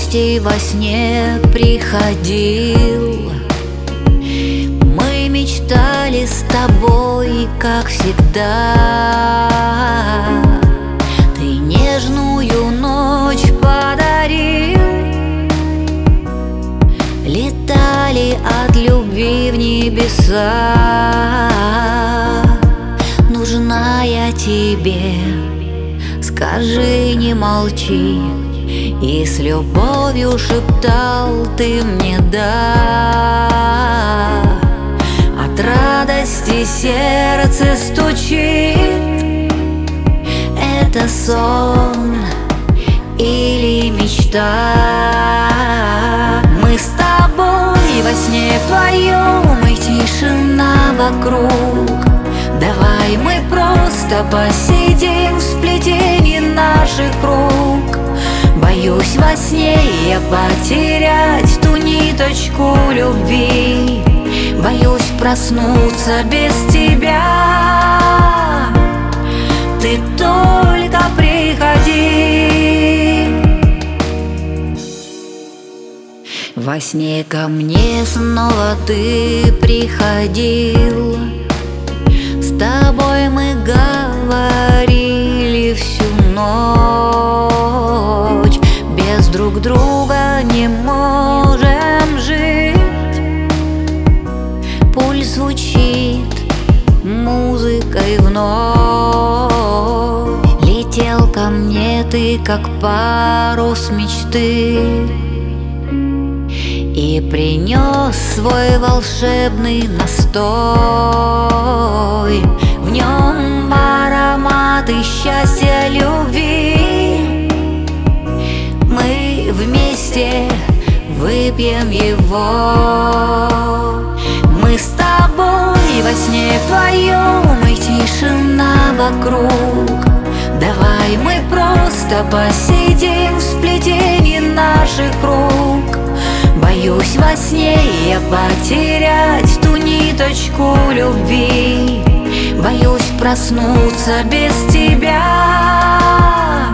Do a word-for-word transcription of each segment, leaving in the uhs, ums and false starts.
гостей во сне приходил. Мы мечтали с тобой, как всегда. Ты нежную ночь подарил. Летали от любви в небеса. Нужна я тебе, скажи, не молчи. И с любовью шептал ты мне «да». От радости сердце стучит. Это сон или мечта? Мы с тобой во сне вдвоем, и тишина вокруг. Давай мы просто посидим в сплетении наших рук. Боюсь во сне я потерять ту ниточку любви. Боюсь проснуться без тебя. Ты только приходи. Во сне ко мне снова ты приходил. С тобой мы говорили всю ночь. Без друг друга не можем жить. Пульс звучит музыкой вновь. Летел ко мне ты, как парус мечты, и принес свой волшебный настой. В нем ароматы счастья, любви. Мы вместе выпьем его. Мы с тобой во сне вдвоем, и тишина вокруг. Давай мы просто посидим в сплетении наших рук. Боюсь во сне я потерять ту ниточку любви. Боюсь проснуться без тебя.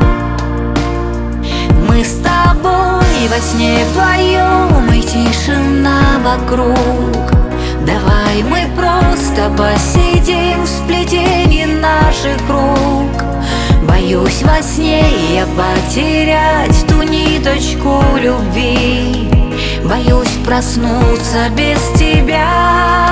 Мы с тобой во сне вдвоем, и тишина вокруг. Давай мы просто посидим в сплетении наших рук. Боюсь во сне я потерять ту ниточку любви. Боюсь проснуться без тебя.